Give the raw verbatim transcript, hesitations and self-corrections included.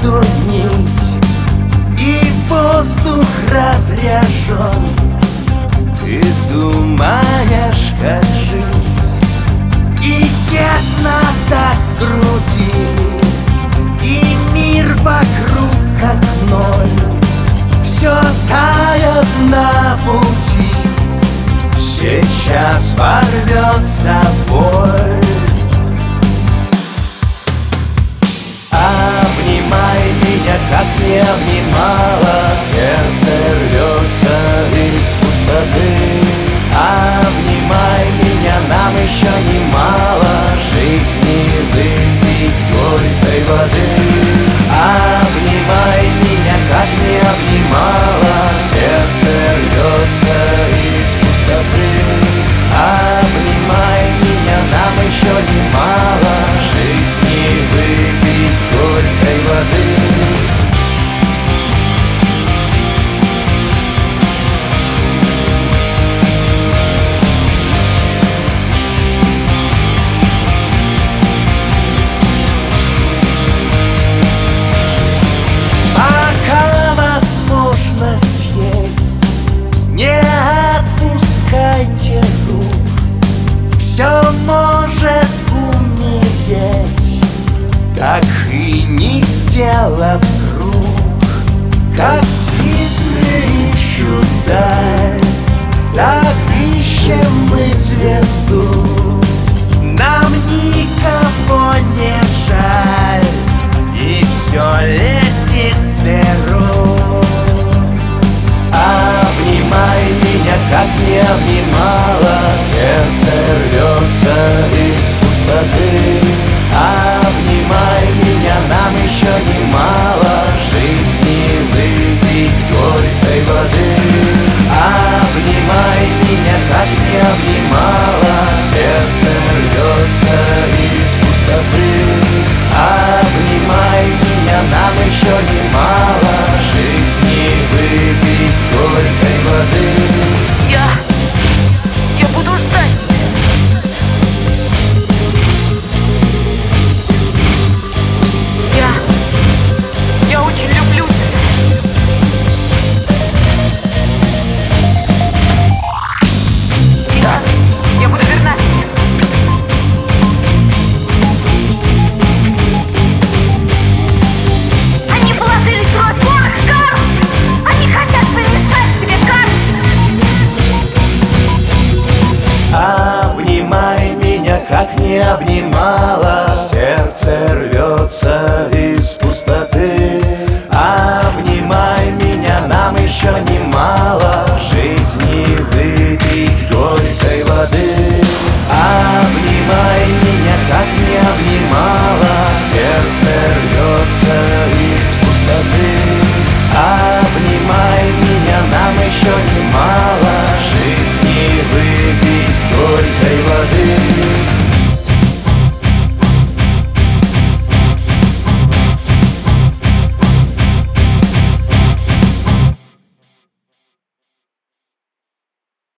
каждую нить, и воздух разряжен. Ты думаешь, как жить, и тесно так в груди, и мир вокруг как ноль. Все тает на пути, сейчас ворвется боль. Обнимай меня, как не обнимала, сердце рвется из пустоты. Обнимай меня, нам еще немало жизни выпить горькой воды. Обнимай меня, как не обнимала, сердце рвется из пустоты. Обнимай меня, нам еще немало жизни выпить горькой воды. Не отпускайте рук, все может умереть, так и не сделав круг. Как птицы ищут даль,